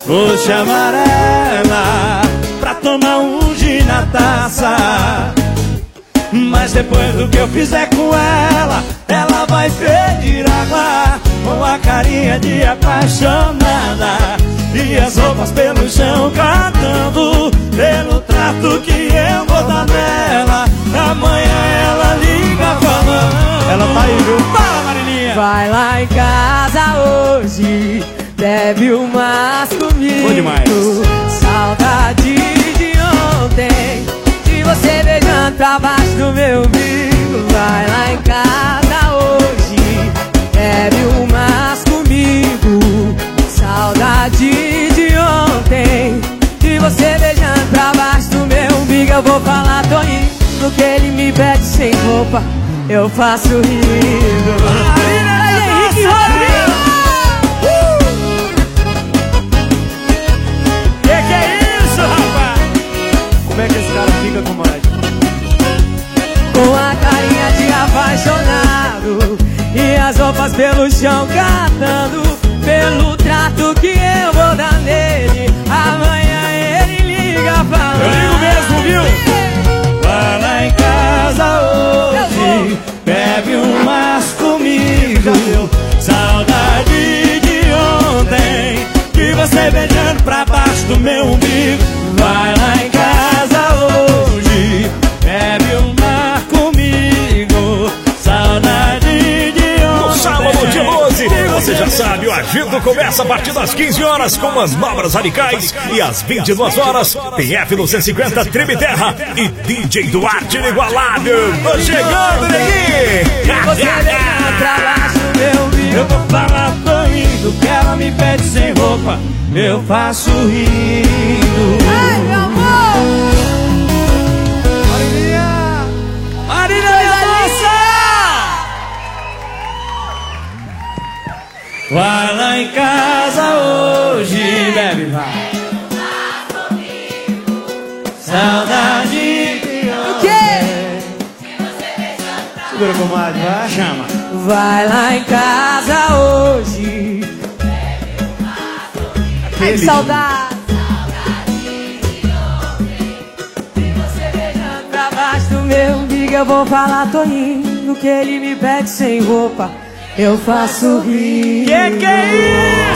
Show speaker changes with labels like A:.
A: vou chamar ela pra tomar um gin na taça. Mas depois do que eu fizer com ela, ela vai pedir água com a carinha de apaixonada e as roupas pelo chão cantando pelo trato que eu vou dar nela. Amanhã ela liga falando. Ela tá aí, viu? Fala, Marilinha!
B: Vai lá em casa hoje, bebe umas comigo.
A: Bom demais.
B: Saudade de ontem, de você beijando pra baixo do meu umbigo. Vai lá em casa hoje, bebe umas comigo. Saudade de ontem, de você beijando pra baixo do meu umbigo. Eu vou falar, tô indo, que ele me pede sem roupa, eu faço rindo. Henrique Rodrigo!
A: Que é isso, rapaz? Como é que esse cara fica com mais?
B: Com a carinha de apaixonado e as roupas pelo chão catando pelo trato que eu vou dar nele. Amanhã ele liga falando.
A: Eu ligo mesmo, viu? Vai lá em casa hoje, bebe umas comigo. Saudade de ontem, de você beijando pra baixo do meu umbigo. Vai lá em casa hoje, bebe uma comigo. Saudade de ontem.
C: No sábado de 12, você já sabe, o agito começa a partir das 15 horas com as Manobras Radicais e às 22 horas tem F950 Tribe Terra e DJ Duarte Inigualável. Tô chegando, neguinho!
B: Você beijando pra baixo do meu umbigo.
A: Eu vou falar, tô indo, que ela me pede sem roupa, eu faço rindo.
B: Ai, meu amor!
A: Marilinha! Marilinha, moça! Vai lá em casa hoje, bebe, vai. Saudade de
B: O quê?
A: Segura, comadre, vai. Chama.
B: Vai lá em casa hoje. Ai, que saudade. Você beijando pra baixo do meu umbigo. Eu vou falar, tô indo, que ele me pede sem roupa, eu faço rir.
A: Que é isso?